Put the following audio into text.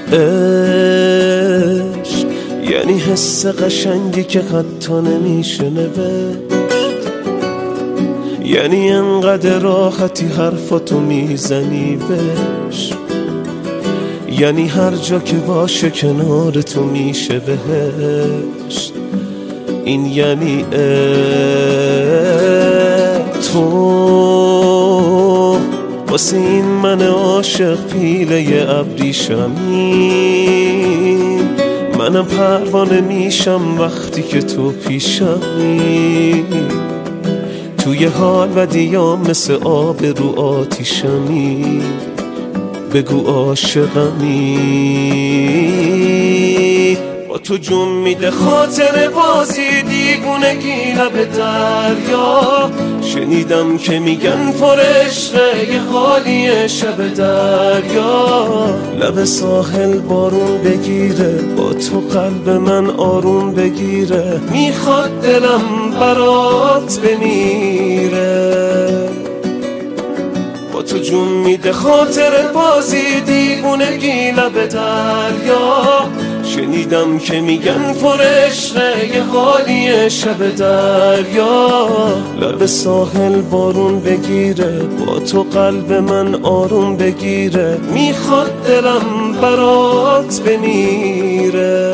عشق یعنی حس قشنگی که حتی نمیشه نوشت، یعنی انقدر راحتی حرفاتو میزنی بهش، یعنی هر جا که باشه کنار تو میشه بهشت. این یعنی تو واسه این من عاشق پیله ابریشمی، منم پروانه میشم وقتی که تو پیشمی، توی حال و دیام مثل آب رو آتیشمی، بگو عاشقمی. با تو جون میده خاطر بازی دیوونگی لب دریا، شنیدم که میگن پر عشقه یه خالی شب دریا، لب ساحل بارون بگیره با تو قلب من آروم بگیره، میخواد دلم برات بمیره. با تو جون میده خاطر بازی دیوونگی لب دریا، شنیدم که میگن پر عشقه یه خالی شب دریا، لب ساحل بارون بگیره با تو قلب من آروم بگیره، میخواد دلم برات بمیره.